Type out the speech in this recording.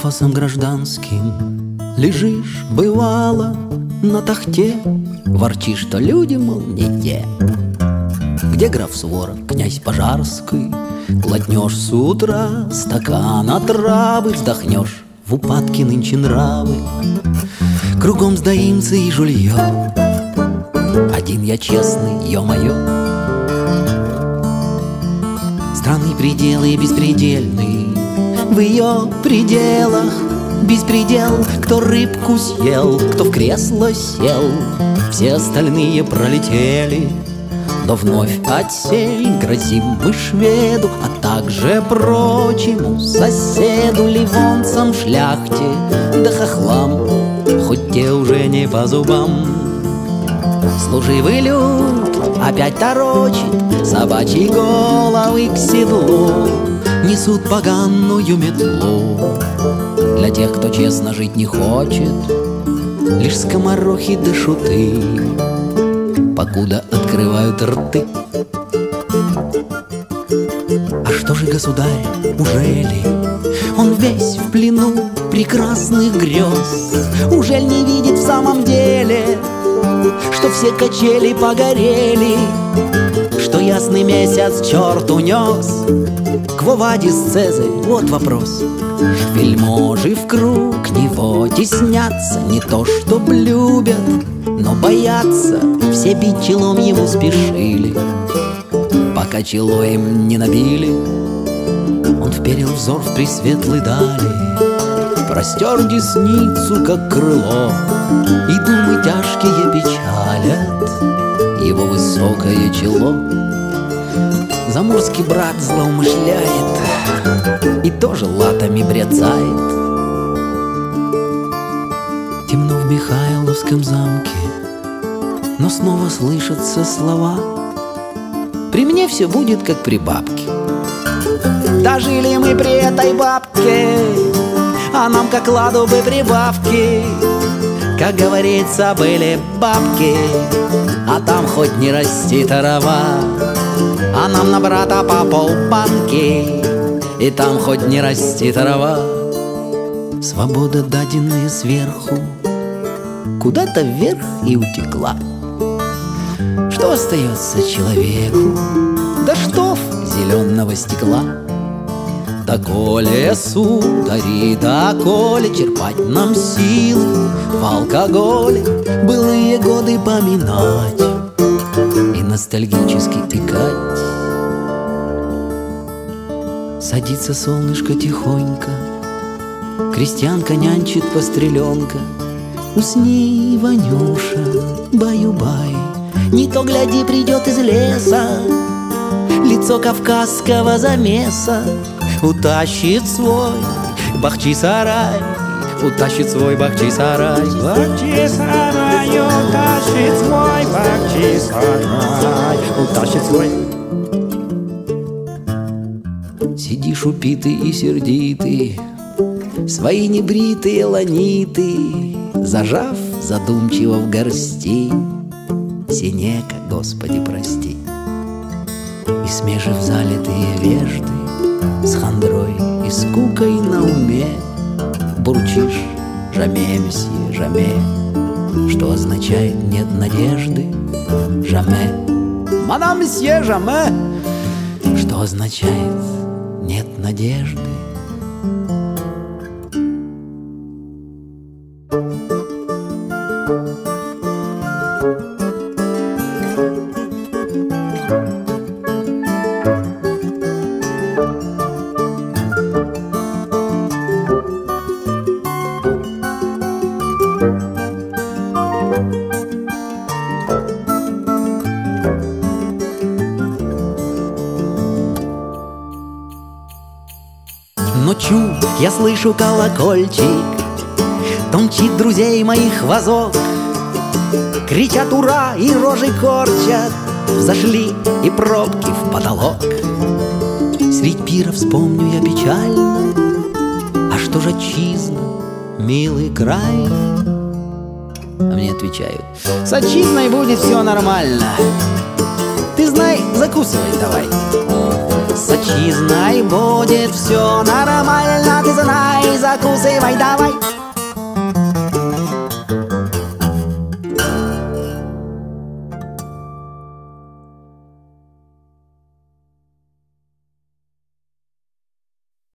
пафосом гражданским лежишь, бывало, на тахте, ворчишь, что люди, мол, не те. Где граф Суворов, князь Пожарский? Глотнешь с утра стакан отравы, вздохнешь, в упадке нынче нравы. Кругом сдаимцы и жулье, один я честный, ё-моё. Странные пределы и беспредельные, в ее пределах беспредел. Кто рыбку съел, кто в кресло сел, все остальные пролетели. Но вновь отсель грозим мы шведу, а также прочему соседу, ливонцам, шляхте да хохлам, хоть те уже не по зубам. Служивый люд опять торочит собачьи головы к седлу, несут поганую метлу. Для тех, кто честно жить не хочет, лишь скоморохи да шуты, покуда открывают рты. А что же государь, ужели он весь в плену прекрасных грез? Ужель не видит в самом деле, что все качели погорели, что ясный месяц черт унес? Кво вадис Цезарь, вот вопрос. Вельможи в круг него теснятся, не то чтоб любят, но боятся, все бить челом ему спешили. Пока чело им не набили, он вперил взор в пресветлой дали, простер десницу, как крыло, и думы тяжкие печалят его высокое чело. Заморский брат злоумышляет и тоже латами бряцает. Темно в Михайловском замке, но снова слышатся слова: при мне все будет, как при бабке. Дожили мы при этой бабке, а нам как ладу бы прибавки. Как говорится, были бабки, а там хоть не расти трава, а нам на брата по полбанки, и там хоть не расти трава. Свобода, даденная сверху, куда-то вверх и утекла. Что остается человеку? Да штоф зеленого стекла. Доколе, судари, доколе черпать нам силы в алкоголе, былые годы поминать и ностальгически икать. Садится солнышко тихонько, крестьянка нянчит постреленка. Усни, Ванюша, баю-бай, не то гляди придет из леса лицо кавказского замеса, утащит свой бахчисарай, утащит свой бахчисарай. Бахчисарай, утащит свой бахчисарай, утащит свой. Сидишь упитый и сердитый, свои небритые ланиты зажав задумчиво в горсти. Синека, Господи, прости. И смежив залитые вежды, с хандрой и скукой на уме бурчишь: «Жаме, месье, жаме», что означает «нет надежды». «Жаме, мадам, месье, жаме», что означает «нет надежды». Ночью я слышу колокольчик, томчит друзей моих возок. Кричат ура и рожи корчат, взошли и пробки в потолок. Средь пира вспомню я печально: а что ж отчизна, милый край? А мне отвечают: с отчизной будет все нормально. Ты знай, закусывай давай. С отчизной будет все нормально, ты знай, закусывай давай.